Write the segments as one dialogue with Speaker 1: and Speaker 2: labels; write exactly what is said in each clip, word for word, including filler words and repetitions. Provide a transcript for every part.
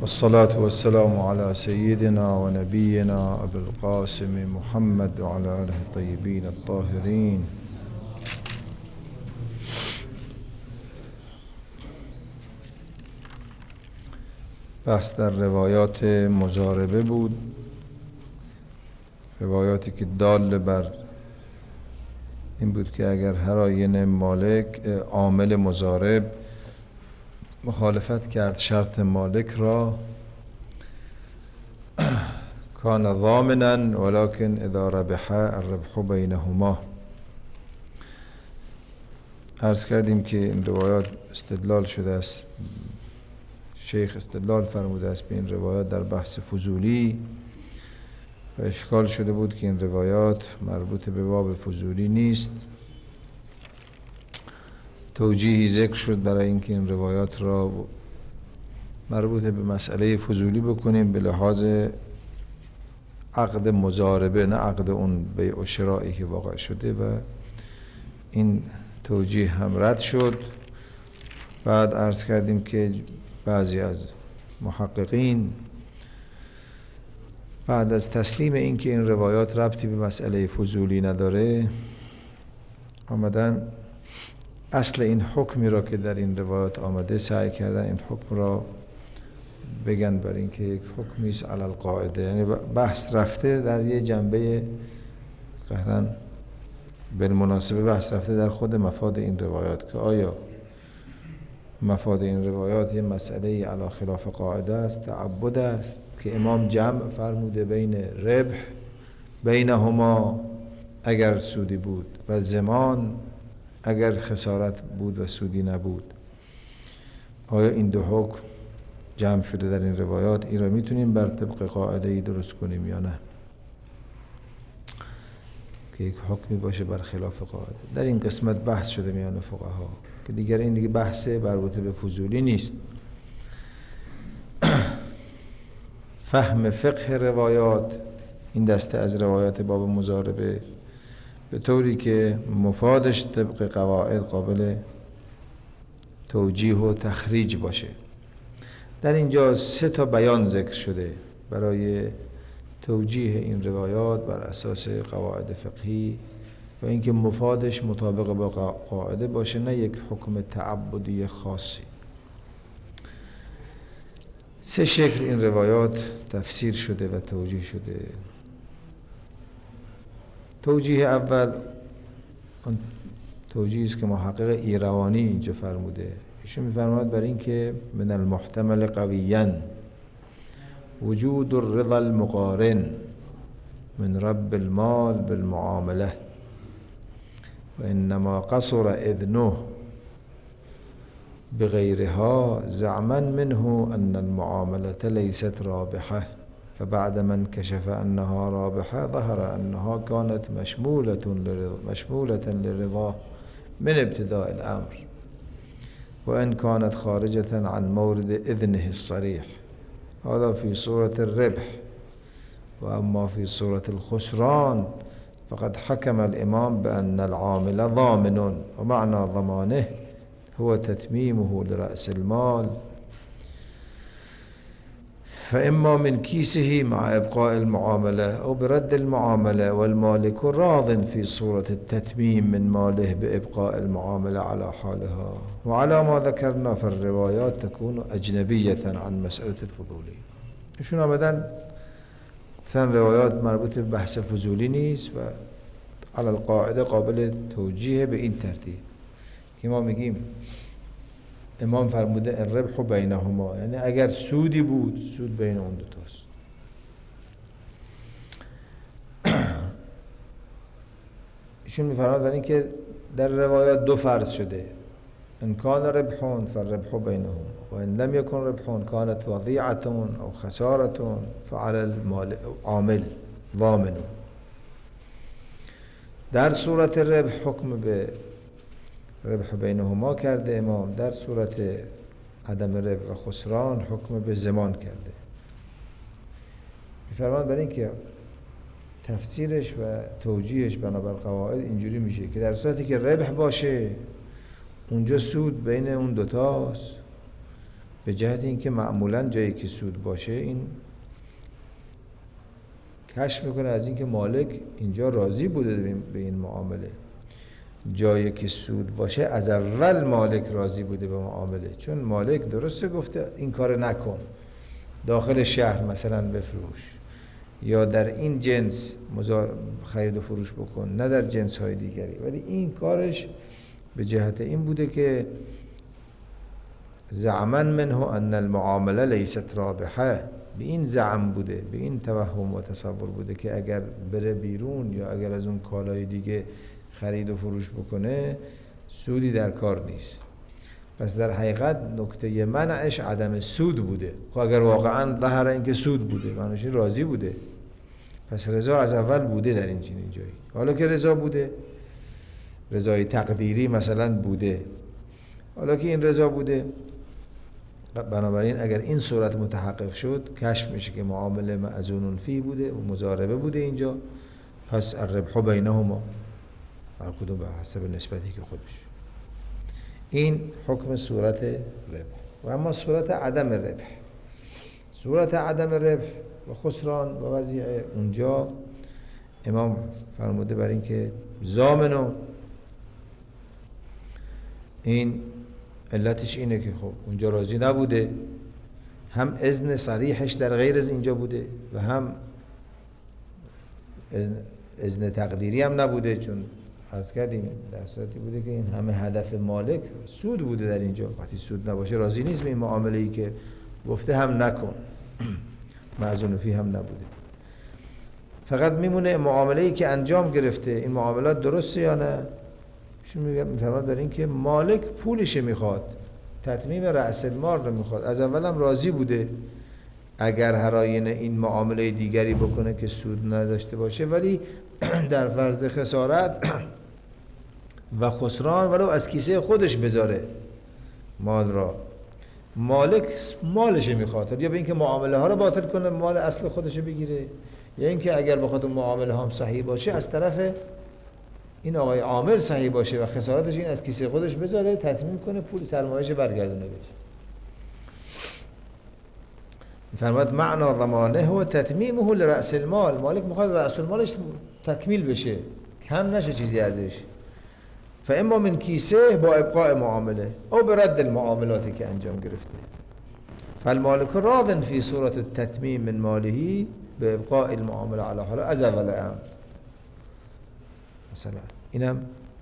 Speaker 1: والصلاة والسلام على سيدنا ونبينا أبي القاسم محمد وعلى آله الطيبين الطاهرين. بحث در روایات مضاربه بود، روایاتی که دال بر این بود که اگر هر آینه مالک عامل مضارب مخالفت کرد شرط مالک را کان ضامنا ولكن اذا ربح الربح بینهما. عرض کردیم که این روایات استدلال شده است، شیخ استدلال فرموده است به این روایات در بحث فضولی و اشکال شده بود که این روایات مربوط به باب فضولی نیست. توجیهی ذکر شد برای اینکه این روایات را مربوط به مسئله فضولی بکنیم به لحاظ عقد مضاربه، نه عقد اون بیع و شرایی که واقع شده، و این توجیه هم رد شد. بعد عرض کردیم که بعضی از محققین بعد از تسلیم این که این روایات ربطی به مسئله فضولی نداره آمدن اصل این حکمی را که در این روایات آمده سعی کردن این حکم را بگن بر این که یک حکمی است علی القاعده، یعنی بحث رفته در یه جنبه قهرن بالمناسبه بحث رفته در خود مفاد این روایات که آیا مفاد این روایات یه مسئله علی خلاف قاعده است، تعبد است که امام جمع فرموده بین ربح بینهما اگر سودی بود و زمان اگر خسارت بود و سودی نبود. آیا این دو حکم جمع شده در این روایات؟ این را میتونیم بر طبق قاعده ای درست کنیم یا نه که یک حکمی باشه بر خلاف قاعده؟ در این قسمت بحث شده میان فقها که دیگر این دیگه بحث مربوط به فضولی نیست. فهم فقه روایات این دسته از روایات باب مضاربه به طوری که مفادش طبق قواعد قابل توجیه و تخریج باشه. در اینجا سه تا بیان ذکر شده برای توجیه این روایات بر اساس قواعد فقهی و اینکه مفادش مطابق با قاعده باشه، نه یک حکم تعبدی خاصی. سه شکل این روایات تفسیر شده و توجیه شده. توجیه اول اون توجیهی است که محقق ایروانی اینجا فرموده. ایشون می‌فرماید برای اینکه من المحتمل قویاً وجود الرضا المقارن من رب المال بالمعامله و انما قصر اذنه بغيرها زعما منه ان المعامله ليست رابحه، فبعد ما انكشف انها رابحه ظهر انها كانت مشموله لرضا مشموله لرضاه من ابتداء الامر وان كانت خارجه عن مورد اذنه الصريح. هذا في صورة الربح، وأما في صورة الخسران فقد حكم الإمام بأن العامل ضامن، ومعنى ضمانه هو تتميمه لرأس المال، فإما من كيسه مع إبقاء المعاملة أو برد المعاملة، والمالك راض في صورة التتميم من ماله بإبقاء المعاملة على حالها. وعلى ما ذكرنا في الروايات تكون أجنبية عن مسألة الفضولي. ایشون آمدن گفتن روایات مربوط به بحث فضولی نیست و علی القاعده قابل توجیه به این ترتیب که ما میگیم امام فرموده الربح بینهما، یعنی اگر سودی بود سود بین اون دو تاست. ایشون میفرماید برای اینکه در روایات دو فرض شده، ان کان ربحون فالربح بینهم و ان لم یکن ربحون کانت وضیعتون او خسارتون فعلى المال عامل ضامن. در صورت ربح حکم به ربح بینهما کرده امام، در صورت عدم ربح و خسران حکم به زمان کرده. میفرماند برای اینکه تفسیرش و توجیهش بنابر قواعد اینجوری میشه که در صورتی که ربح باشه اونجا سود بین اون دوتاست به جهت اینکه معمولا جایی که سود باشه این کشف میکنه از اینکه مالک اینجا راضی بوده به این معامله. جایی که سود باشه از اول مالک راضی بوده به معامله، چون مالک درسته گفته این کار نکن، داخل شهر مثلا بفروش یا در این جنس خرید و فروش بکن، نه در جنس های دیگری. ولی این کارش به جهت این بوده که زعما منه ان المعامله لیست رابحه، به این زعم بوده، به این توهم و تصور بوده که اگر بره بیرون یا اگر از اون کالای دیگه خرید و فروش بکنه سودی در کار نیست. پس در حقیقت نکته منعش عدم سود بوده. خب اگر واقعا ظاهر این که سود بوده، معنیش راضی بوده، پس رضا از اول بوده در این چنین جایی. حالا که رضا بوده، رضای تقدیری مثلا بوده، حالا که این رضا بوده، بنابراین اگر این صورت متحقق شد کشف میشه که معامله معزون فی بوده و مضاربه بوده اینجا، پس الربح بینهما، هر کدوم به حسب نسبتی که خودش. این حکم صورت ربح. و اما صورت عدم ربح، صورت عدم ربح و خسران و وضعیه، اونجا امام فرموده بر این که ضامنو، این علتش اینه که خب اونجا راضی نبوده، هم اذن صریحش در غیر از اینجا بوده و هم اذن, اذن تقدیری هم نبوده، چون عرض کردیم در صورتی بوده که این همه هدف مالک سود بوده در اینجا. وقتی سود نباشه راضی نیست به این معامله ای که گفته هم نکن، معزون فی هم نبوده. فقط میمونه معامله ای که انجام گرفته، این معاملات درسته یا نه. چون میفرماد بر این که مالک پولش میخواد، تتمیم رأس المال رو میخواد، از اول هم راضی بوده اگر هر آینه این معامله دیگری بکنه که سود نداشته باشه، ولی در فرض خسارت و خسران ولو از کیسه خودش بذاره مال را، مالک مالش میخواد، یا به اینکه معامله ها رو باطل کنه مال اصل خودش بگیره، یا اینکه اگر بخواد اون معامله هم صحیح باشه از طرف این آقای عامل صحیح باشه و خسارتش این از کیسه خودش بذاره، تضمین کنه پول سرمایه‌اش برگردونه بهش. فرمود معنا ضمانه و تتمیمه لرأس المال، مالک میخواد رأس المالش تکمیل بشه، کم نشه چیزی ازش. فاما من کیسه با ابقاء معامله او برد المعاملاتی که انجام گرفته. فالمالک راض فی صورت التتمیم من ماله به ابقاء المعامله علی حال از اول امر. مثلا اینم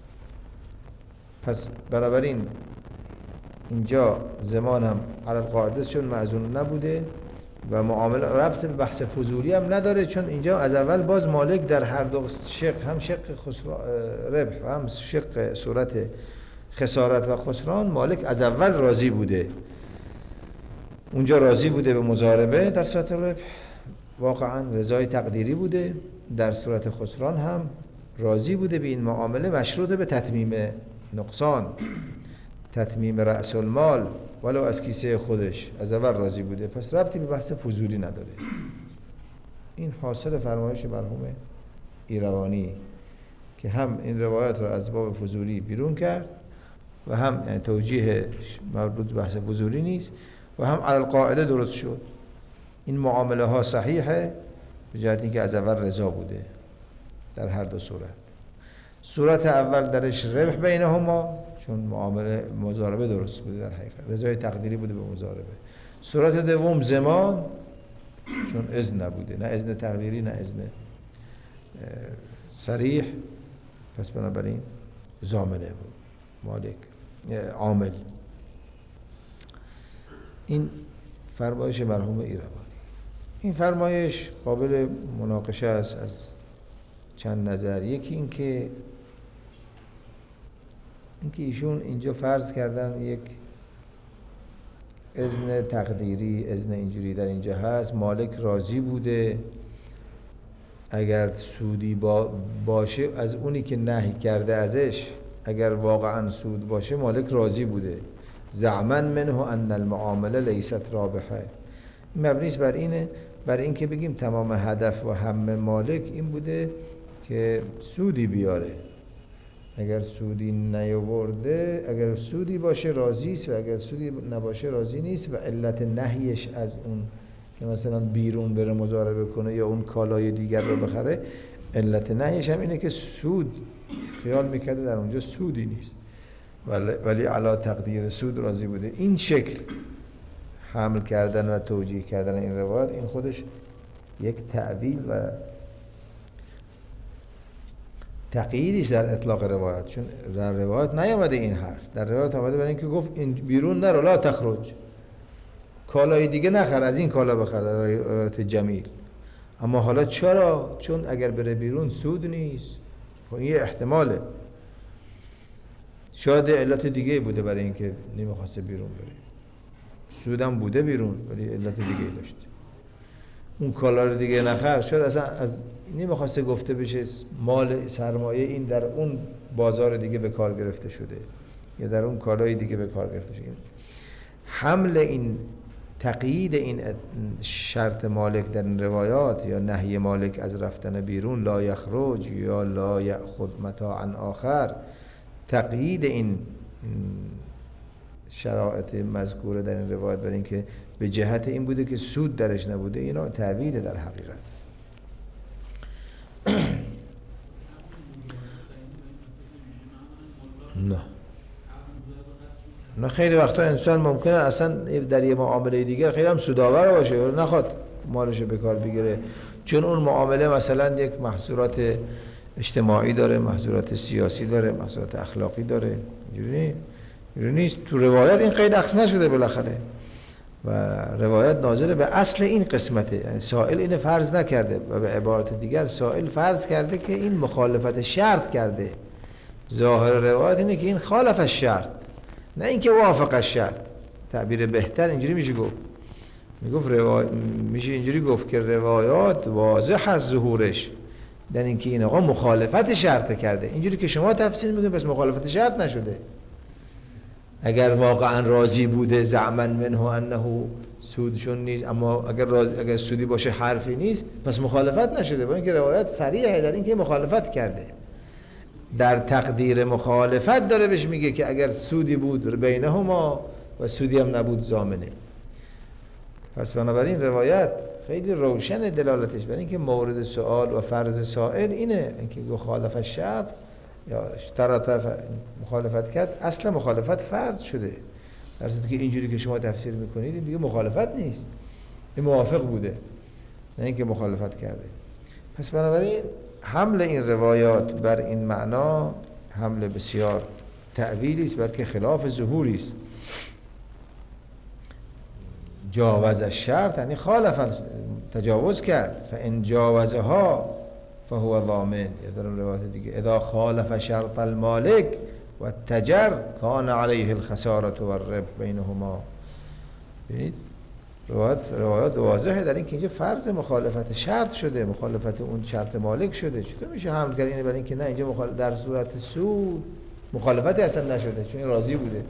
Speaker 1: پس بنابراین اینجا زمان هم علی القاعده چون معزون نبوده و معامله ربط به بحث فضولی هم نداره، چون اینجا از اول باز مالک در هر دو شق، هم شق ربح و هم شق صورت خسارت و خسران، مالک از اول راضی بوده. اونجا راضی بوده به مضاربه در صورت ربح، واقعا رضای تقدیری بوده، در صورت خسران هم راضی بوده به این معامله مشروط به تتمیم نقصان، تتمیم رأس المال ولو از کیسه خودش از اول راضی بوده، پس ربطی به بحث فضولی نداره. این حاصل فرمایش مرحوم ایروانی که هم این روایت را از باب فضولی بیرون کرد و هم یعنی توجیه مربوط به بحث فضولی نیست و هم علی القاعده درست شد. این معامله ها صحیحه به جهت اینکه از اول رضا بوده در هر دو صورت. صورت اول درش ربح بینهما، چون معامله مضاربه درست بوده، در حقیقت رضای تقدیری بوده به مضاربه. صورت دوم زمان، چون اذن نبوده، نه اذن تقدیری نه اذن صریح، پس بنابراین ضامنه بود مالک عامل. این فرمایش مرحوم ایروانی. این فرمایش قابل مناقشه است از چند نظر. یکی این که اینکه ایشون اینجا فرض کردن یک اذن تقدیری، اذن اینجوری در اینجا هست، مالک راضی بوده اگر سودی با باشه از اونی که نهی کرده ازش، اگر واقعا سود باشه مالک راضی بوده. زعما منه ان المعامله لیست رابحه. این مبنیست بر اینه، بر این که بگیم تمام هدف و هم مالک این بوده که سودی بیاره، اگر سودی نیاورده، اگر سودی باشه راضی است و اگر سودی نباشه راضی نیست و علت نهیش از اون که مثلا بیرون بره مضاربه کنه یا اون کالای دیگر رو بخره، علت نهیش هم اینه که سود خیال میکرده در اونجا سودی نیست ولی, ولی علا تقدیر سود راضی بوده. این شکل حمل کردن و توجیه کردن این روایت، این خودش یک تأویل و تقییدی در اطلاق روایت، چون در روایت نیامده این حرف، در روایت آمده برای اینکه گفت این بیرون نرو، لا تخرج، کالای دیگه نخر، از این کالا بخر، در روایت جمیل. اما حالا چرا؟ چون اگر بره بیرون سود نیست. و این یه احتماله، شاید علت دیگه بوده برای اینکه نمیخواسته بیرون بره، سودم بوده بیرون ولی علت دیگه داشته. اون کالا رو دیگه نخر، شاید اصلا از نمیخواسته گفته بشه مال سرمایه این در اون بازار دیگه به کار گرفته شده یا در اون کالای دیگه به کار گرفته شده. حمل این تقیید این شرط مالک در این روایات یا نهی مالک از رفتن بیرون، لا یخرج یا لا یأخذ متاعا آخر، تقیید این شرایط مذکوره در این روایت برای اینکه به جهت این بوده که سود درش نبوده، اینا تعویل در حقیقت. نه نه خیلی وقتا انسان ممکنه اصلا در یه معامله دیگر خیلی هم سودآور باشه و نخواد مالش به کار بگیره، چون اون معامله مثلا یک محصولات اجتماعی داره، محصولات سیاسی داره، محصولات اخلاقی داره. اینجوری نیست. تو روایت این قید عکس نشده بالاخره و روایت ناظر به اصل این قسمته، یعنی سائل اینو فرض نکرده و به عبارت دیگر سائل فرض کرده که این مخالفت شرط کرده. ظاهر روایت اینه که این خالف الشرط، نه اینکه وافق الشرط. تعبیر بهتر اینجوری میشه گفت، میگفت روایت میشه اینجوری گفت که روایات واضح از ظهورش در اینکه این آقا مخالفت شرط کرده. اینجوری که شما تفسیر میگید پس مخالفت شرط نشده. اگر واقعا راضی بوده زعما منه انه سودشون نیست، اما اگر راضی اگر سودی باشه حرفی نیست، پس مخالفت نشده. با اینکه روایت صریحه در اینکه مخالفت کرده، در تقدیر مخالفت داره بهش میگه که اگر سودی بود بینهما و سودی هم نبود ضامنه. پس بنابراین روایت خیلی روشن دلالتش بر اینکه مورد سوال و فرض سائل اینه، اینکه مخالفت شرط یا اشتراط مخالفت کرد، اصلا مخالفت فرض شده، در صورتی که اینجوری که شما تفسیر میکنید این دیگه مخالفت نیست، این موافق بوده نه اینکه مخالفت کرده. پس بنابراین حمل این روایات بر این معنا حمل بسیار تأویلی است، بلکه خلاف ظهوری است. جاوز الشرط یعنی خالف، تجاوز کرد. فان جاوزها فهو ضامن. یا در روایت دیگه اذا خالف شرط المالک و التجر کان علیه الخسارة و الربح بینهما. ببینید روایت روایات واضحه در این که اینجا فرض مخالفت شرط شده، مخالفت اون شرط مالک شده. چطور میشه حمل کرد اینه برای اینکه نه اینجا مخالفت در صورت سود مخالفتی اصلا نشده، چون این راضی بوده،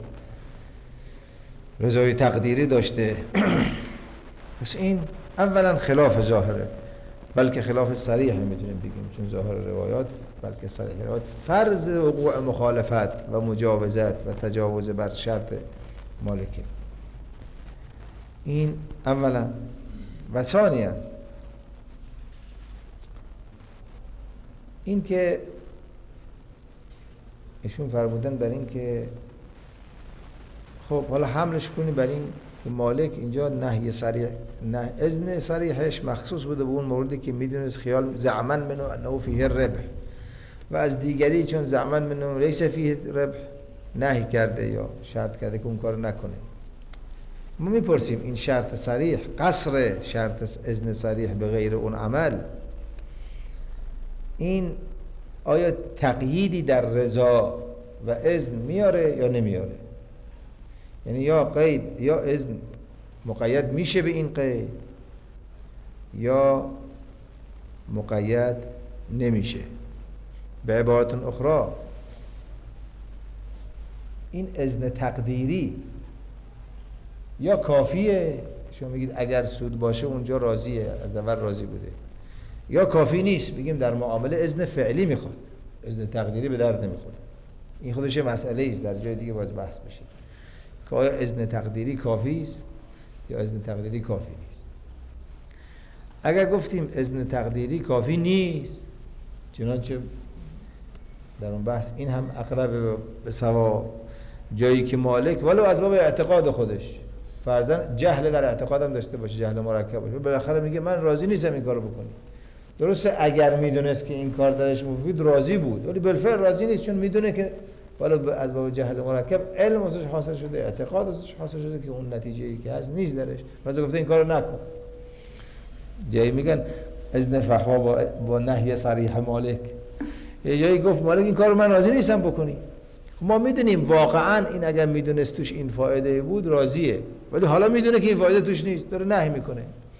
Speaker 1: رضای تقدیری داشته. پس این اولا خلاف ظاهره، بلکه خلاف صریح میتونیم بگیم، چون ظاهر روایات بلکه صریح روایات فرض وقوع مخالفت و مجاوزت و تجاوز بر شرط مالکه. این اولا. و ثانیا این که ایشون فرمودن بر این که خب حالا حملش کنی بر این که مالک اینجا نهی صریح، نه اذن صریحش مخصوص بوده به اون موردی که میدونست خیال زعما منو انه فیه ربح، و از دیگری چون زعما منو لیس فیه ربح نهی کرده یا شرط کرده که اون کار نکنه. ما میپرسیم این شرط صریح، قصر شرط اذن صریح به غیر اون عمل، این آیا تقییدی در رضا و اذن میاره یا نمیاره؟ یعنی یا قید یا اذن مقید میشه به این قید یا مقید نمیشه. به عبارت اخرى این اذن تقدیری یا کافیه، شما میگید اگر سود باشه اونجا راضیه، از اول راضی بوده، یا کافی نیست، بگیم در معامله اذن فعلی میخواد، اذن تقدیری به درد نمیخوره. این خودش مسئله است، در جای دیگه باز بحث بشه که آیا اذن تقدیری کافی است یا اذن تقدیری کافی نیست. اگر گفتیم اذن تقدیری کافی نیست، چنانچه در اون بحث این هم اقرب به صواب، جایی که مالک ولو از باب اعتقاد خودش فرضاً جهل در اعتقادم داشته باشه، جهل مرکب باشه، بالاخره میگه من راضی نیستم این کارو بکنی. درسته اگر میدونست که این کار درش مفید راضی بود، ولی بالفعل راضی نیست، چون میدونه که ولو از باب جهل مرکب علم ازش حاصل شده، اعتقاد ازش حاصل شده که اون نتیجه‌ای که هست نیست درش، واسه گفته این کارو نکن. جایی میگن اذن فحوا با, با نهی صریح مالک، یه جایی گفت مالک این کارو من راضی نیستم بکنی. ما میدونیم واقعا این اگر میدونست توش این فایده بود راضیه، ولی حالا میدونه که این فایده توش نیست، داره نهی میکنه.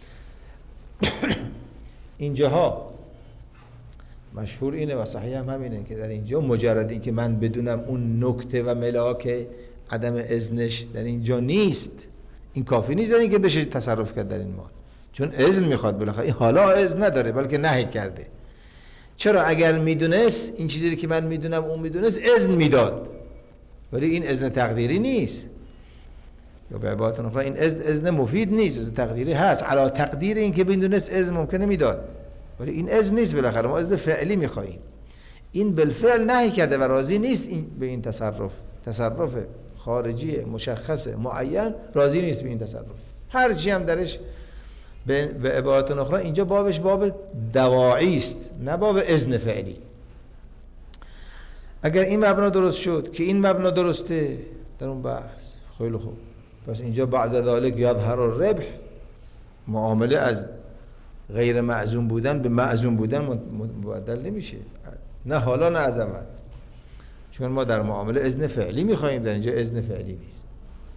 Speaker 1: اینجاها مشهور اینه و صحیح هم همینه که در اینجا مجرد این که من بدونم اون نکته و ملاک عدم اذنش در اینجا نیست، این کافی نیست در این که بشه تصرف کرد در این مال، چون اذن میخواد بالاخره. این حالا اذن نداره بلکه نهی کرده. چرا؟ اگر میدونست این چیزی که من میدونم اون میدونست اذن میداد، ولی این اذن تقدیری نیست. یا به عبارت اخرى این اذن اذن مفید نیست، اذن تقدیری هست، علا تقدیر این که میدونست اذن ممکنه میداد، ولی این اذن نیست. بالاخره ما اذن فعلی میخوایم. این بالفعل نهی کرده و راضی نیست این به این تصرف، تصرف خارجی مشخص معین، راضی نیست به این تصرف. هر چی هم درش به عبارت اخرى اینجا بابش باب دواعی است، نه باب اذن فعلی. اگر این مبنا درست شد که این مبنا درسته در اون بحث، خیلی خوب. پس اینجا بعد ذالک یظهر الربح، معامله از غیر معزوم بودن به معزوم بودن مبدل نمیشه، نه حالا نه از اول، چون ما در معامله اذن فعلی میخوایم، در اینجا اذن فعلی نیست.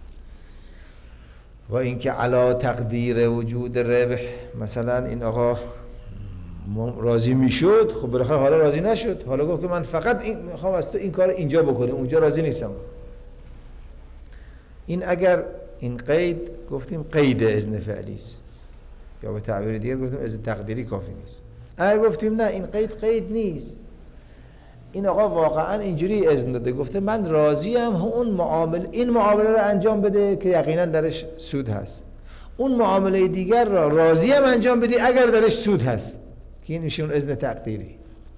Speaker 1: و اینکه علا تقدیر وجود ربح، مثلا این آقا راضی میشد، خب بالاخره حالا راضی نشد، حالا گفت که من فقط این میخوام از تو این کار اینجا بکنی، اونجا راضی نیستم. این اگر این قید گفتیم قید اذن فعلی است، یا به تعبیر دیگر گفتیم اذن تقدیری کافی نیست. اگر گفتیم نه این قید قید نیست، این آقا واقعا اینجوری اذن داده، گفته من راضیم اون معامله این معامله رو انجام بده که یقینا درش سود هست، اون معامله دیگر را راضیم انجام بدی اگر درش سود هست، که این میشه اون اذن تقدیری.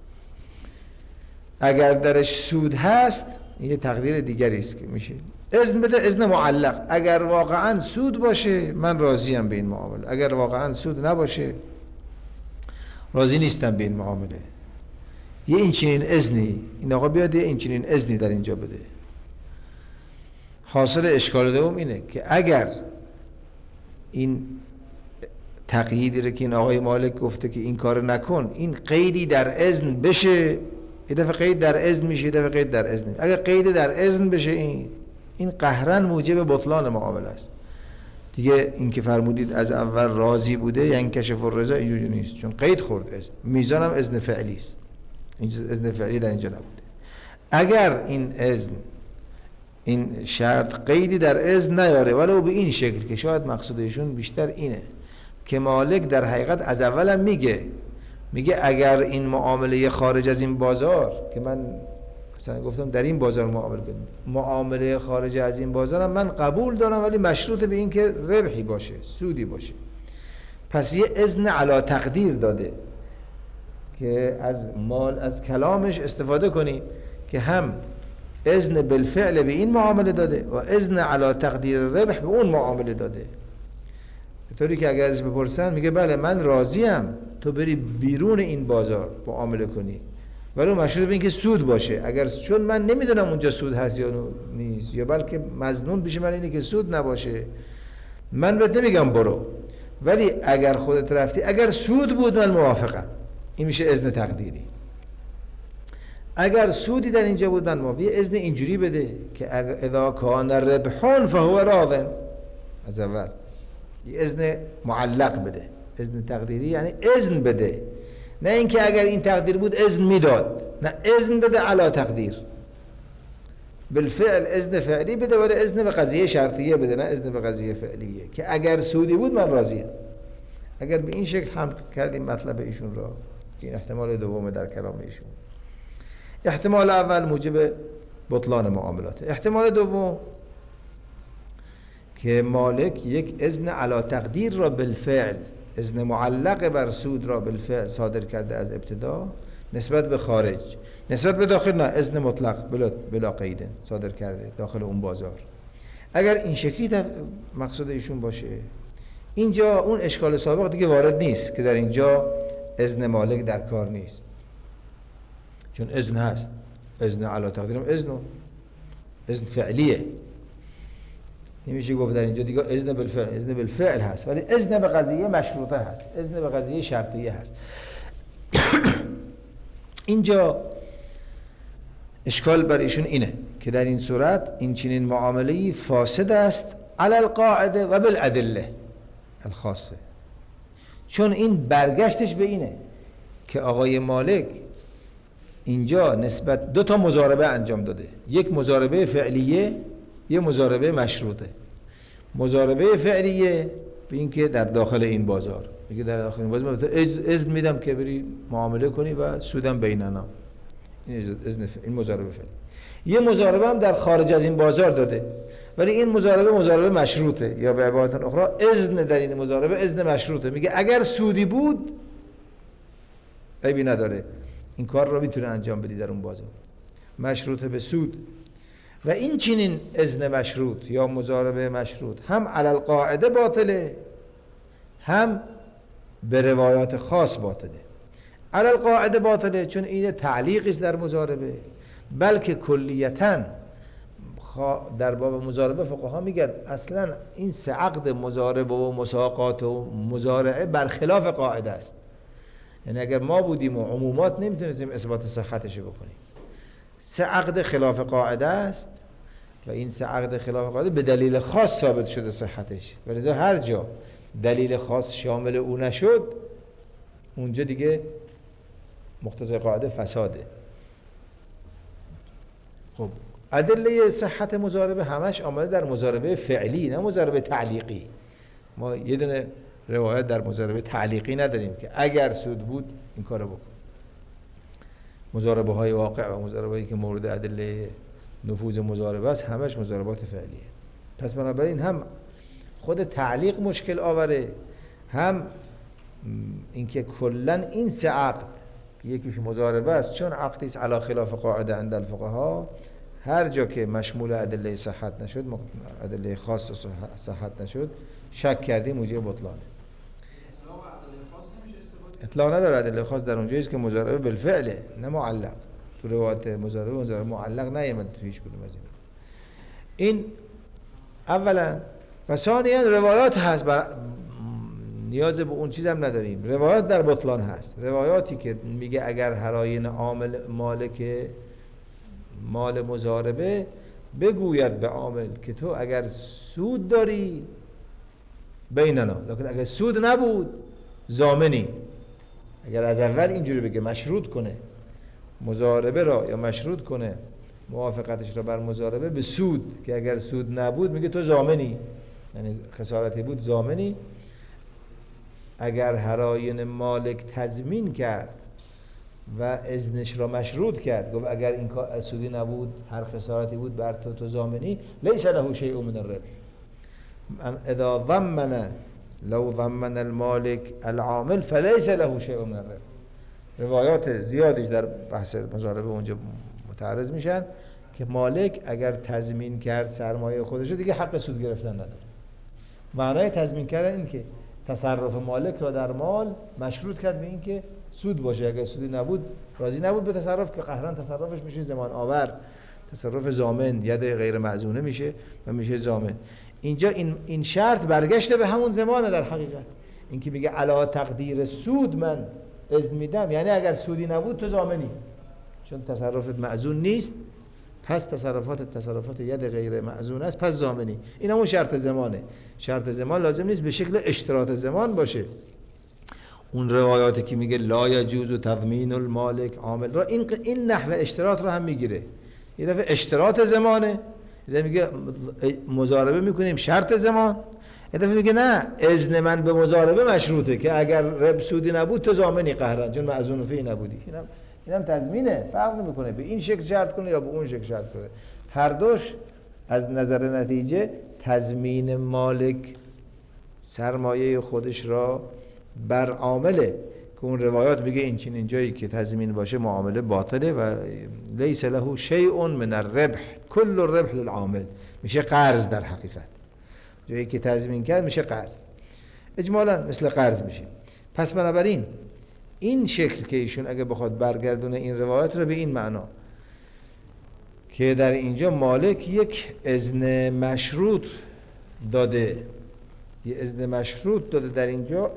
Speaker 1: اگر درش سود هست یه تقدیر دیگری است که میشه اذن بده، اذن معلق. اگر واقعا سود باشه من راضیم به این معامله، اگر واقعا سود نباشه راضی نیستم به این معامله. یه این چنین اذنی، این آقا بیاد یه این چنین اذنی در اینجا بده. حاصل اشکال دوم اینه که اگر این تقییدی رو که این آقای مالک گفته که این کار نکن، این قیدی در اذن بشه، یه دفعه قید در اذن میشه، یه دفعه قید در اذن میشه. اگر قید در اذن بشه این این قهرن موجب بطلان معامله است دیگه. این که فرمودید از اول راضی بوده یعنی کشف الرضا، اینجوری نیست، چون قید خورد اذن. میزان هم اذن فعلی است، اینجا اذن فعلی در اینجا نبوده. اگر این اذن این شرط قیدی در اذن نیاره ولو به این شکل که شاید مقصودشون بیشتر اینه که مالک در حقیقت از اولم میگه میگه اگر این معامله خارج از این بازار که من مثلا گفتم در این بازار معامله بدم، معامله خارج از این بازارم من قبول دارم ولی مشروط به این که ربحی باشه، سودی باشه، پس یه اذن علی تقدیر داده که از مال از کلامش استفاده کنی که هم اذن بالفعل به این معامله داده و اذن علی تقدیر ربح به اون معامله داده. به طوری که اگر از بپرسن میگه بله من راضیم تو بری بیرون این بازار معامله کنی ولی مشروط به این که سود باشه. اگر چون من نمیدونم اونجا سود هست یا نیست، یا بلکه مظنون پیش من اینه که سود نباشه، من بهت نمیگم برو، ولی اگر خودت رفتی اگر سود بود من موافقم. این میشه اذن تقدیری. اگر سودی در اینجا بود من موافقم. یه اذن اینجوری بده که اذا کان ربحون فهو راض، از اول یه اذن معلق بده. اذن تقدیری یعنی اذن بده، نه اینکه اگر این تقدیر بود اذن میداد، نه اذن بده علی تقدیر، بالفعل اذن فعلی بده ولی اذن به قضیه شرطیه بده، نه اذن به قضیه فعلیه که اگر سودی بود من راضیم. اگر به این شکل هم کردیم مطلب ایشون را که این احتمال دوم در کلام ایشون. احتمال اول موجب بطلان معاملات. احتمال دوم که مالک یک اذن علی تقدیر را بالفعل، اذن معلق بر سود را بالفعل صادر کرده از ابتدا نسبت به خارج، نسبت به داخل نه، اذن مطلق بلا, بلا قید صادر کرده داخل اون بازار. اگر این شکلی مقصود ایشون باشه، اینجا اون اشکال سابق دیگه وارد نیست که در اینجا اذن مالک در کار نیست، چون اذن هست، اذن علی تقدیرم اذن اذن فعلیه، نمیشه گفت در اینجا دیگه اذن بالفعل، اذن بالفعل هست، ولی اذن به قضیه مشروطه هست، اذن به قضیه شرطیه هست. اینجا اشکال بر ایشون اینه که در این صورت این چنین معامله‌ای فاسد است علی القاعده و بالادله الخاصه، چون این برگشتش به اینه که آقای مالک اینجا نسبت دو تا مضاربه انجام داده، یک مضاربه فعلیه، یه مضاربه مشروطه. مضاربه فعلیه به این که در داخل این بازار، میگه در داخل این بازار اذن میدم که بری معامله کنی و سودم بیننا، این اذن ف... این مضاربه فعلی. یه مضاربه هم در خارج از این بازار داده، ولی این مضاربه مضاربه مشروطه، یا به عبارت اخرى اذن در این مضاربه اذن مشروطه. میگه اگر سودی بود عیبی نداره، این کار رو میتونه انجام بدی در اون بازار، مشروطه به سود. و این چنین اذن مشروط یا مضاربه مشروط هم علی القاعده باطله، هم به روایات خاص باطله. علی القاعده باطله چون این تعلیقی است در مضاربه، بلکه کلیتاً در باب مضاربه فقها میگن اصلا این سه عقد مضاربه و مساقات و مضارعه برخلاف قاعده است. یعنی اگر ما بودیم و عمومات نمیتونستیم اثبات صحتش بکنیم. سه عقد خلاف قاعده است و این سه عقد خلاف قاعده به دلیل خاص ثابت شده صحتش، ولذا هر جا دلیل خاص شامل او نشد اونجا دیگه مقتضی قاعده فساده. خب ادله صحت مضاربه همش آمده در مضاربه فعلی، نه مضاربه تعلیقی. ما یه دونه روایت در مضاربه تعلیقی نداریم که اگر سود بود این کارو بکن. مضاربه های واقع و مضاربه هایی که مورد ادله نفوذ مضاربه است همش مضاربات فعلیه. پس بنابراین هم خود تعلیق مشکل آوره، هم اینکه کلا این سه عقد یکیش مضاربه است چون عقدی است علی خلاف قاعده عند الفقها، هر جا که مشمول ادله صحت نشد، ادله خاص صحت نشد، شک کردیم موجب بطلانه. اطلاق نداره ادله خاص در اونجایی است که مضاربه بالفعله نه معلق. تو روایت مضاربه مضاربه معلق نیامد تو هیچ کدوم از این. این اولا. و ثانیا روایات هست بر... نیاز به اون چیز هم نداریم، روایات در بطلان هست، روایاتی که میگه اگر هراین عامل مالک مال مضاربه بگوید به عامل که تو اگر سود داری بیننا، لیکن اگر سود نبود ضامنی. اگر از اول اینجوری بگه مشروط کنه مضاربه را یا مشروط کنه موافقتش را بر مضاربه به سود که اگر سود نبود میگه تو ضامنی، یعنی خسارتی بود ضامنی. اگر هراین مالک تضمین کرد و اذنش را مشروط کرد، گفت اگر این کار سودی نبود هر خسارتی بود بر تو تو ضامنی، لیس له شیء من الربح. اذا ضمن لو ضمن المالک العامل فلیس له شیء من الربح. روایات زیادیش در بحث مضاربه اونجا متعرض میشن که مالک اگر تضمین کرد سرمایه خودش دیگه حق سود گرفتن نداره. معنای تضمین کردن این که تصرف مالک را در مال مشروط کرد به این که سود باشه، اگر سودی نبود راضی نبود به تصرف که قهرن تصرفش میشه زمان آور، تصرف ضامن، ید غیر معزونه میشه و میشه ضامن. اینجا این این شرط برگشته به همون زمانه در حقیقت، این که میگه علا تقدیر سود من اذن میدم، یعنی اگر سودی نبود تو ضامنی، چون تصرفت معزون نیست پس تصرفات تصرفات ید غیر معزون است پس ضامنی. این همون شرط زمانه. شرط زمان لازم نیست به شکل اشتراط زمان باشه. اون روایاتی که میگه لا یجوز تضمین المالک عامل را، این این نحوه اشتراط رو هم میگیره. یه دفعه اشتراط زمانه، یه دفعه میگه مضاربه میکنیم شرط زمان، یه دفعه میگه نه اذن من به مضاربه مشروطه که اگر رب سودی نبود تو ضامنی قهرن چون معزون فی نبودی. اینم اینم تضمینه، فرق نمیکنه به این شکل شرط کنه یا به اون شکل شرط کنه، هر دوش از نظر نتیجه تضمین مالک سرمایه خودش را بر عامله که اون روایات میگه این چین اینجایی که تضمین باشه معامله باطله و لیس له شیء من الربح کل الربح للعامل، میشه قرض در حقیقت، جایی که تضمین کرد میشه قرض، اجمالا مثل قرض میشه. پس بنابراین این شکل که ایشون اگه بخواد برگردونه این روایات رو به این معنا که در اینجا مالک یک اذن مشروط داده، یه اذن مشروط داده در اینجا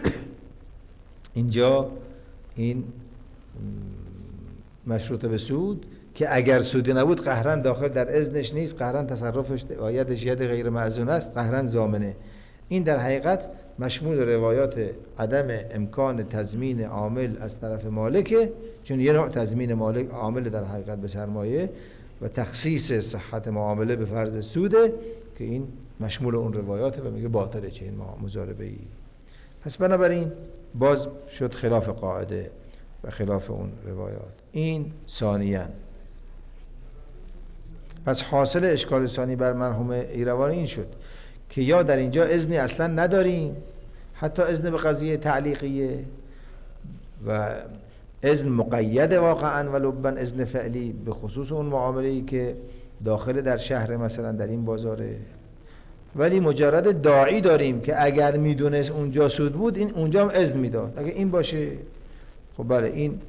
Speaker 1: اینجا این مشروط به سود که اگر سودی نبود قهرن داخل در اذنش نیست، قهرن تصرفش آیدش ید غیر معزون است، قهرن ضامنه. این در حقیقت مشمول روایات عدم امکان تضمین عامل از طرف مالکه، چون یه نوع تضمین مالک عامل در حقیقت به سرمایه و تخصیص صحت معامله به فرض سوده که این مشمول اون روایاته و میگه باطله چه این مضاربه ای. پس بنابراین باز شد خلاف قاعده و خلاف اون روایات. این ثانیاً. پس حاصل اشکال ثانی بر مرحوم ایروانی این شد که یا در اینجا اذنی اصلا نداریم، حتی اذن به قضیه تعلیقیه و اذن مقید واقعا و لبا اذن فعلی به خصوص اون معامله‌ای که داخل در شهر مثلا در این بازاره، ولی مجرد داعی داریم که اگر میدونست اونجا سود بود این اونجا هم اذن میداد، اگه این باشه خب بله این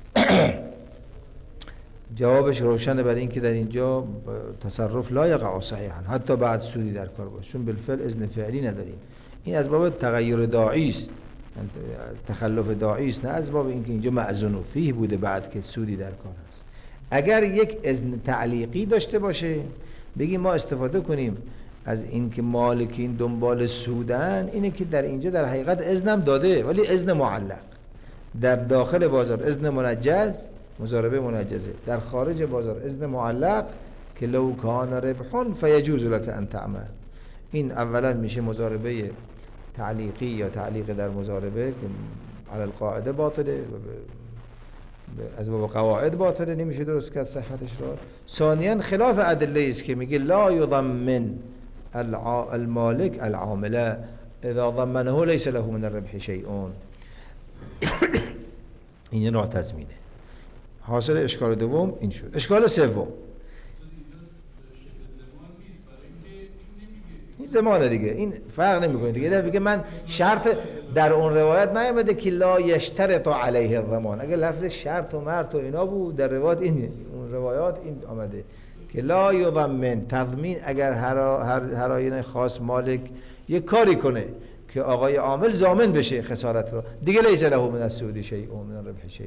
Speaker 1: جوابش روشنه برای این که در اینجا تصرف لا یقع صحیحا حتی بعد سودی در کار باشه، چون بالفعل اذن فعلی نداریم. این از باب تغییر داعی است، تخلف داعی است، نه از باب اینکه اینجا معزون فیه بوده بعد که سودی در کار است. اگر یک اذن تعلیقی داشته باشه بگیم ما استفاده کنیم از اینکه مالکین دنبال سودن، اینه که در اینجا در حقیقت اذنم داده ولی اذن معلق، در داخل بازار اذن منجز مضاربه منجزه، در خارج بازار اذن معلق که لو کان ربحون فیجوز لك ان تعمل. این اولا میشه مضاربه تعلیقی یا تعلیق در مضاربه که علی القاعده باطله و از باب قواعد باطله، نمیشه درست کرد صحتش را. ثانیا خلاف ادله است که میگه لا یضمن المالک العامله اذا ضمنه لیس له من الربح شیء. این نوع تضمینه. حاصل اشکال دوم این شد. اشکال سوم این زمانه دیگه، این فرق نمیکنه دیگه. دفعه بگه من شرط در اون روایت نیامده که لا یشترط علیه الضمان، اگه لفظ شرط و مرط و اینا بود در روایت این اون روایات این آمده که لا یضمن تضمین اگر هر هر آینه خاص مالک یک کاری کنه که آقای عامل ضامن بشه خسارت رو، دیگه لیس له من السود شیء من الربح شیء.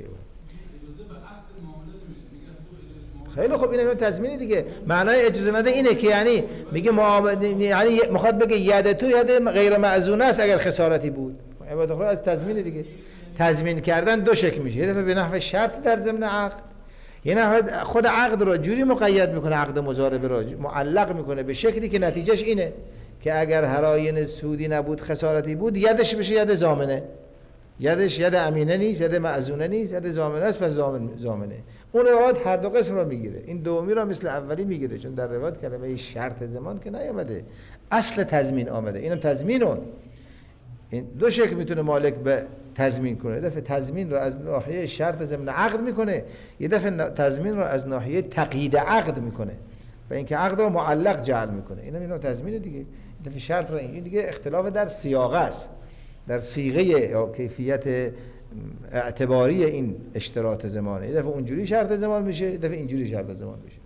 Speaker 1: خیلی خب اینه تضمینی دیگه. معنای اجازه نده اینه که یعنی میگه معامله، یعنی میخواد بگه ید تو ید غیر معزون است اگر خسارتی بود. عبارت اخرى از تضمین دیگه. تضمین کردن دو شکل میشه، یه دفعه به نحو شرط در ضمن عقد، یه نحو خود عقد رو جوری مقید میکنه، عقد مضاربه رو معلق میکنه به شکلی که نتیجهش اینه که اگر هر آینه سودی نبود خسارتی بود یدش بشه ید ضامنه، یدش ید امینه نیست، ید معزونه نیست، ید ضامنه است، پس ضامن ضامنه. اون روایت هر دو قسم رو میگیره، این دومی رو مثل اولی میگیره، چون در روایت کلمه شرط زمان که نیامده، اصل تضمین آمده. اینم تضمینون، این دو شکل میتونه مالک به تضمین کنه. یه دفعه تضمین رو از ناحیه شرط ضمن عقد میکنه، یه دفعه تضمین رو از ناحیه تقیید عقد میکنه و اینکه عقد رو معلق جعل میکنه. اینم اینم تضمین دیگه. این دفعه شرط رو این دیگه اختلاف در سیاقه است، در صیغه یا کیفیت اعتباری این اشتراط زمانه. یه دفعه اونجوری شرط زمان میشه، یه دفعه اینجوری شرط زمان میشه.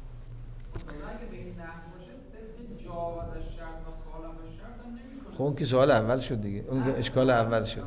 Speaker 1: خب اون که سوال اول شد دیگه، اون که اشکال اول شد.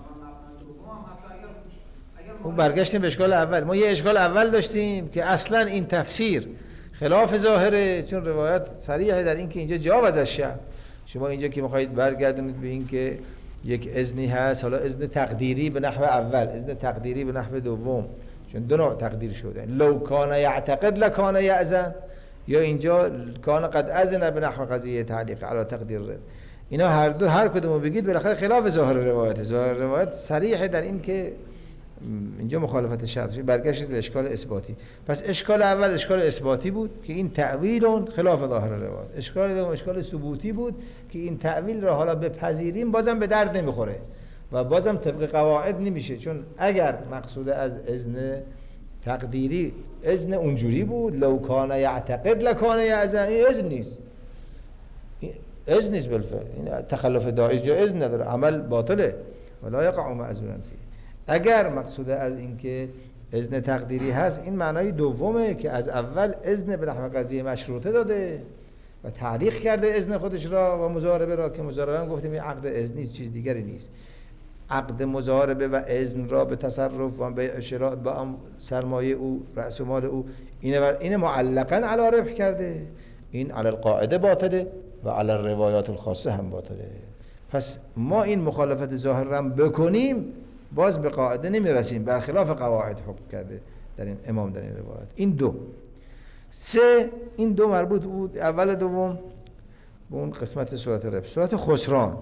Speaker 1: اون برگشتیم به اشکال اول. ما یه اشکال اول داشتیم که اصلا این تفسیر خلاف ظاهره، چون روایت صریحه در این که اینجا جاوز الشرط. شما اینجا که میخواهید برگردونید به این که یک اذنی هست، حالا اذن تقدیری به نحو اول، اذن تقدیری به نحو دوم، چون دو نوع تقدیر شده، لو کان یعتقد لکان یأذن، یا اینجا کان قد اذن به نحو قضیه تعلیق علی تقدیر. اینا هر دو هر کدومو بگید بالاخره خلاف ظاهر روایت. ظاهر روایت صریحه در این که اینجا مخالفت شرطی، برگشتید به اشکال اثباتی. پس اشکال اول اشکال اثباتی بود که این تعویل خلاف ظاهر روایت. اشکال دوم اشکال ثبوتی بود که این تعویل را حالا بپذیریم بازم به درد نمیخوره و بازم طبق قواعد نمیشه، چون اگر مقصود از اذن تقدیری اذن اونجوری بود لو کان یعتقد لکان یأذن، این اذن نیست، اذن نیست بالفعل، این تخلف داعش جا اذن نداره، عمل باطله ولا یقع معذورا فیه. اگر مقصود از این که اذن تقدیری هست، این معنای دومه که از اول اذن به نحو قضیه مشروطه داده و تعلیق کرده اذن خودش را و مضاربه را، که مضاربه هم گفتیم این عقد اذن نیست، چیز دیگری نیست. عقد مضاربه و اذن را به تصرف و به شراء به سرمایه او، رأس مال او، اینه این معلقاً علی ربح کرده، این علی القاعده باطله و علی الروایات الخاصه هم باطله. پس ما این مخالفت ظاهر را بکنیم باز به قاعده نمیرسیم، برخلاف قواعد حکم کرده در این امام در این روایت. این دو. سه، این دو مربوط بود اول دوم به اون قسمت صورت ربح. صورت خسران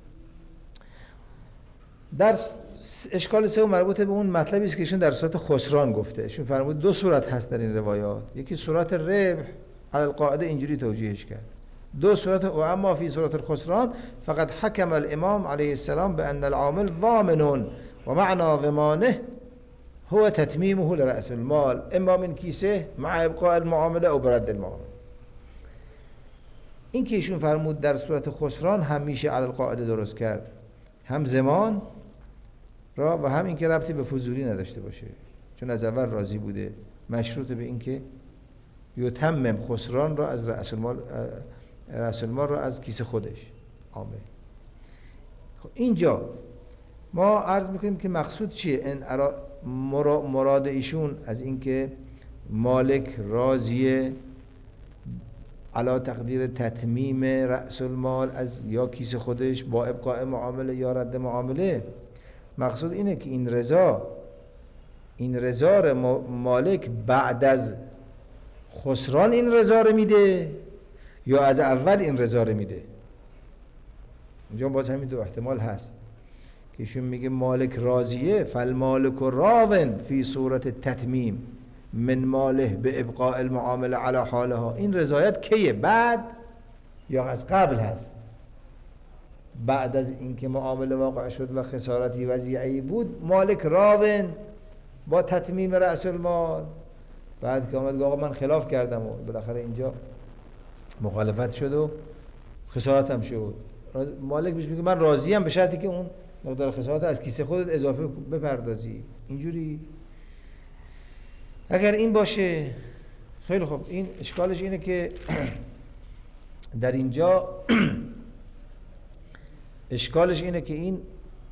Speaker 1: در اشکال سه مربوط به اون مطلبی است که ایشون در صورت خسران گفته. ایشون فرمود دو صورت هست در این روایات، یکی صورت ربح علی القاعده اینجوری توجیهش کرد، دو صورت و اما فی صورت الخسران فقد حکم الامام علیه السلام بان العامل ضامن و معنى ضمانه هو تتمیمه لرأس المال اما من کیسه مع ابقاء المعامله او برد المعامله. این که ایشون فرمود در صورت خسران هم میشه علی القاعده درست کرد، هم زمان را و هم این که ربطی به فضولی نداشته باشه، چون از اول راضی بوده، مشروط به این که یتمم خسران را از رأس المال، رأس المال را از کیسه خودش عامل. خب اینجا ما عرض میکنیم که مقصود چیه؟ این مراد ایشون از این که مالک راضیه علا تقدیر تتمیم رأس المال از یا کیسه خودش با ابقاء معامله یا رد معامله، مقصود اینه که این رضا این رضا رو مالک بعد از خسران این رضا رو میده یا از اول این رضا رو میده. اینجا باز همین دو احتمال هست که ایشون میگه مالک راضیه، فالمالک راضٍ فی صورت تتمیم من ماله به ابقاء المعامله علی حالها. این رضایت کیه؟ بعد یا از قبل هست؟ بعد از اینکه معامله واقع شد و خسارتی وضیعی بود مالک راضٍ با تتمیم رأس المال، بعد که آمد آقا من خلاف کردم و بالاخره اینجا مخالفت شد و خسارت هم شد، مالک بهش میگه من راضیم به شرطی که اون مقدار خسارت از کیسه خودت اضافه بپردازی. اینجوری اگر این باشه خیلی خوب. این اشکالش اینه که در اینجا اشکالش اینه که این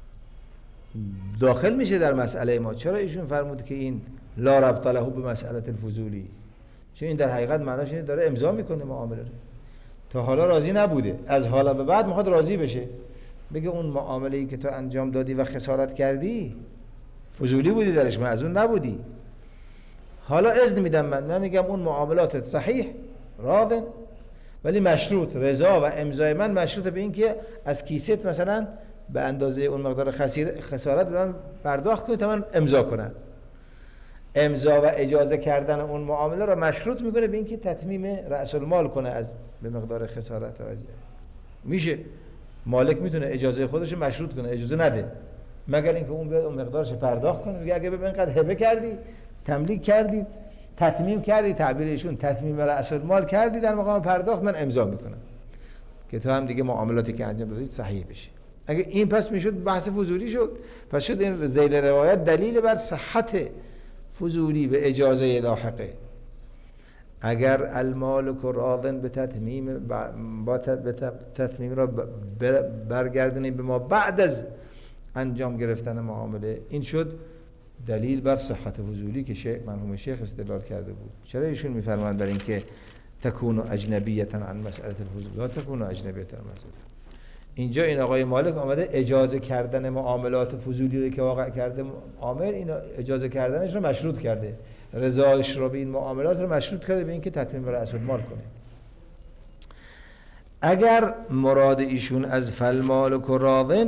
Speaker 1: داخل میشه در مسئله ما. چرا ایشون فرمود که این لا ربط له به مسئله الفضولی؟ چون این در حقیقت معناش اینه داره امضا میکنه معامله رو، تا حالا راضی نبوده، از حالا به بعد میخواد راضی بشه، بگه اون معامله‌ای که تو انجام دادی و خسارت کردی فضولی بودی درش، معذور نبودی، حالا اذن میدم من، من میگم اون معاملاتت صحیح راضٍ ولی مشروط، رضا و امضای من مشروط به این که از کیسه مثلا به اندازه اون مقدار خسارت من پرداخت کنی تا من امضا کنم. امضا و اجازه کردن اون معامله را مشروط میکنه به این که تتمیم رأس المال کنه از به مقدار خسارت. میشه مالک میتونه اجازه خودش مشروط کنه، اجازه نده مگر اینکه اون بیاد اون مقدارش پرداخت کنه، میگه اگه ببین اینقدر هبه کردی، تملیک کردی، تتمیم کردی، تعبیرشون تتمیم رأس المال کردی در مقام پرداخت، من امضا میکنم که تو هم دیگه معاملاتی که انجام دادی صحیح بشه. اگه این پس میشد بحث فضولی شد، پس شد این ذیل روایت دلیل بر صحت فضولی به اجازه لاحقه. اگر المالک راضٍ به تتمیم با تتمیم را برگردونیم به ما بعد از انجام گرفتن معامله، این شد دلیل بر صحت فضولی که شیخ مرحوم شیخ استدلال کرده بود. چرا ایشون میفرمایند در این که تکون اجنبیه عن مسئله الفضول لا تکون اجنبیه عن مسئله. اینجا این آقای مالک آمده اجازه کردن معاملات فضولی رو که واقع کرده عامل، این اجازه کردنش رو مشروط کرده، رضایش رو به این معاملات رو مشروط کرده به اینکه تتمیم رأس المال کنه. اگر مراد ایشون از فالمالک راضٍ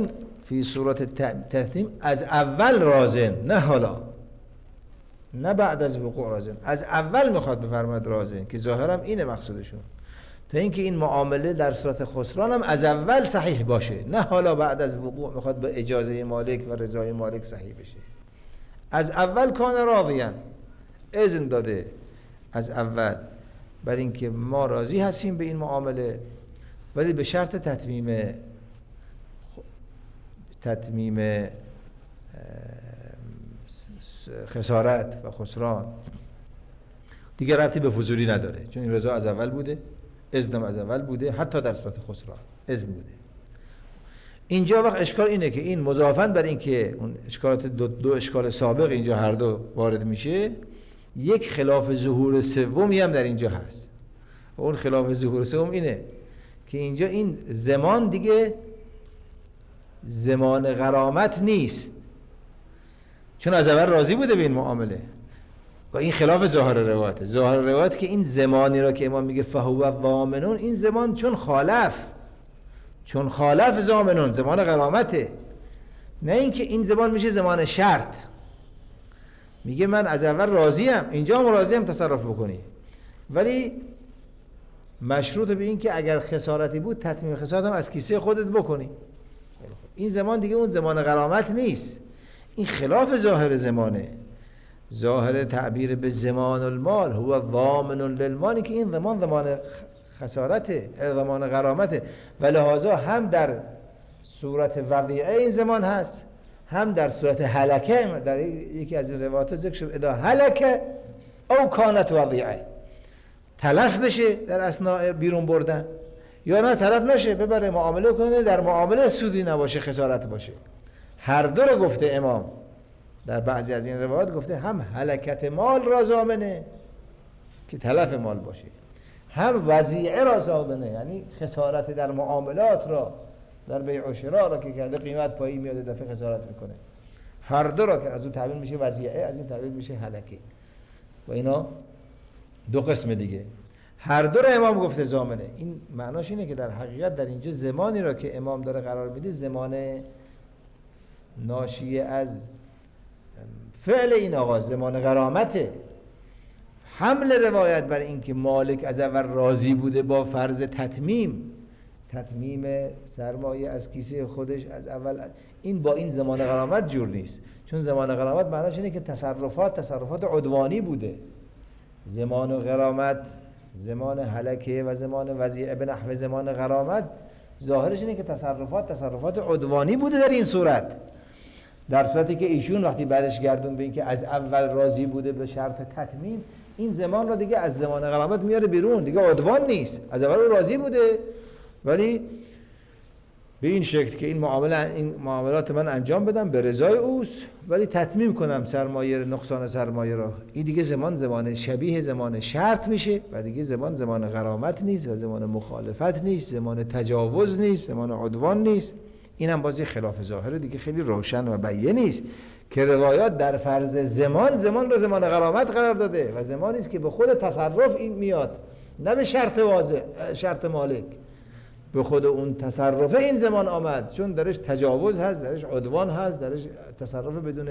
Speaker 1: فی صورت تتمیم از اول رازن، نه حالا، نه بعد از وقوع رازن، از اول میخواد بفرماید رازن، که ظاهرم اینه مقصودشون، تا اینکه این معامله در صورت خسران هم از اول صحیح باشه، نه حالا بعد از وقوع میخواد به اجازه مالک و رضای مالک صحیح بشه. از اول کان راضیان، اذن داده از اول بر اینکه ما راضی هستیم به این معامله، ولی به شرط تتمیم تتمیم خسارت و خسران. دیگه ربطی به فضولی نداره، چون این رضا از اول بوده، اذنم از اول بوده، حتی در صورت خسران اذن بوده. اینجا وقت اشکال اینه که این مضافاً بر این که اون اشکالات دو, دو اشکال سابق اینجا هر دو وارد میشه، یک خلاف ظهور سومی هم در اینجا هست. و اون خلاف ظهور سوم اینه که اینجا این زمان دیگه زمان غرامت نیست، چون از اول راضی بوده به این معامله. و این خلاف ظاهر روایت. ظاهر روایت که این زمانی را که امام میگه فهو ضامنون، این زمان چون خالف چون خالف ضامنون زمان غرامته، نه اینکه این زمان میشه زمان شرط. میگه من از اول راضیم، اینجا هم راضیم تصرف بکنی، ولی مشروط به این که اگر خسارتی بود تتمیم خسارت هم از کیسه خودت بکنی. این زمان دیگه اون زمان غرامت نیست، این خلاف ظاهر زمانه. ظاهر تعبیر به زمان المال هو ضامن للمال، که این زمان زمان خسارته، زمان غرامته، و لحاظا هم در صورت وضیعه این زمان هست، هم در صورت هلکه. در یکی از این روایات ذکر شد اذا هلکه او کانت وضیعه، تلف بشه در اثناء بیرون بردن، یا نه تلف نشه ببره معامله کنه، در معامله سودی نباشه، خسارت باشه. هر دو رو گفته امام. در بعضی از این روایات گفته هم هلکت مال را ضامنه که تلف مال باشه، هم وضیعه را ضامنه، یعنی خسارت در معاملات را، در بیع و شراء را که کرده قیمت پایی میاد دفعه خسارت میکنه. هر دو را که از اون تعبیر میشه وضیعه، از این تعبیر میشه هلکه. و اینا دو قسم دیگه. هر دو را امام گفته ضامنه. این معناش اینه که در حقیقت در اینجا زمانی را که امام داره قرار میده زمان ناشی از فعل این آقا، زمان غرامته. حمل روایت بر این که مالک از اول راضی بوده با فرض تتمیم تتمیم سرمایه از کیسه خودش از اول، این با این زمان غرامت جور نیست. چون زمان غرامت معناش اینه که تصرفات تصرفات عدوانی بوده. زمان غرامت، زمان هلکه و زمان وضیعه به نحو زمان غرامت، ظاهرش اینه که تصرفات تصرفات عدوانی بوده در این صورت. در صورتی که ایشون وقتی بعدش گردون به این که از اول راضی بوده به شرط تتمیم، این زمان را دیگه از زمان غرامت میاره بیرون، دیگه عدوان نیست. از اول راضی بوده، ولی به این شکل که این معامله این معاملات من انجام بدم به رضای اوست، ولی تتمیم کنم سرمایه نقصان سرمایه را. این دیگه زمان زمان شبیه زمان شرط میشه و دیگه زمان زمان غرامت نیست و زمان مخالفت نیست، زمان تجاوز نیست، زمان عدوان نیست. اینم بازی خلاف ظاهره دیگه، خیلی روشن و بیان نیست که روایات در فرض زمان زمان رو زمان غرامت قرار داده و زمانی است که به خود تصرف این میاد، نه به شرط واضح شرط مالک، به خود اون تصرف این زمان آمد، چون درش تجاوز هست، درش عدوان هست، درش تصرف بدون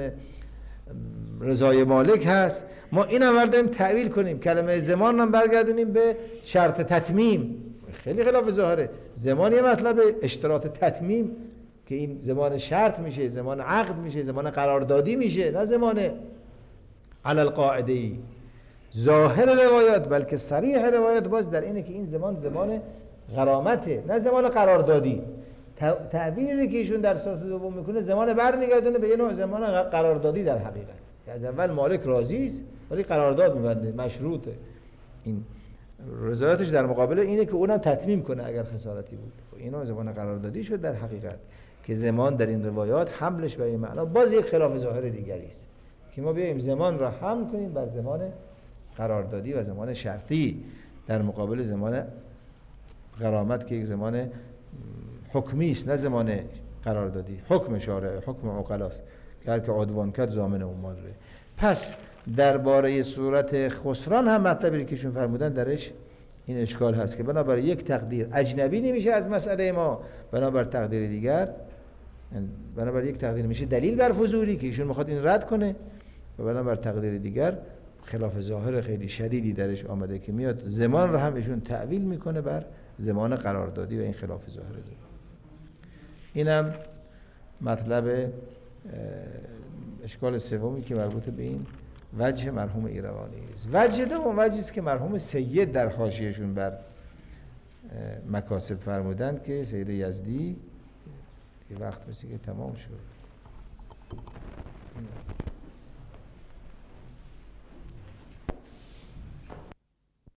Speaker 1: رضای مالک هست. ما این هم برداریم تعویل کنیم، کلمه زمان هم برگردونیم به شرط تتمیم، خیلی خلاف ظاهره. زمان یه مطلب اشتراط تتمیم که این زمان شرط میشه، زمان عقد میشه، زمان قراردادی میشه، نه زمان علی القاعده ای. ظاهر روایات بلکه صریح روایات باز در اینه که این زمان زمان غرامته، نه زمان قراردادی. تعبیری که ایشون در صورت دوم میکنه زمان برمیگردونه به یه نوع زمان قراردادی در حقیقت، که از اول مالک راضی است ولی قرارداد میبنده، مشروطه. این رضایتش در مقابل اینه که اونم تتمیم کنه اگر خسارتی بود. اینا زمان قراردادی شد در حقیقت، که زمان در این روایات حملش برای این معنا باز یک خلاف ظاهر دیگری است، که ما بیایم زمان را حمل کنیم بر زمان قراردادی و زمان شرطی در مقابل زمان غرامت که یک زمان حکمی است، نه زمان قراردادی. حکم شارع، حکم عقلاست که هر که عدوان کرد ضامن اون مال ره. پس درباره صورت خسران هم مطلبی که ایشون فرمودن درش این اشکال هست که بنابر یک تقدیر اجنبی نمیشه از مسئله ما، بنابر تقدیر دیگر بنابر یک تقدیر میشه دلیل بر فضولی که ایشون میخواد این رد کنه و بنابر تقدیر دیگر خلاف ظاهر خیلی شدیدی درش آمده که میاد زمان رو هم ایشون تعویل میکنه بر زمان قراردادی و این خلاف ظاهر زمان. اینم مطلب اشکال سومی که مربوط به این وجه مرحوم ایروانی است. وجه دوم وجهی است که مرحوم سید در حاشیه‌شون بر مکاسب فرمودند که سید یزدی یه وقت رسید که تمام شد.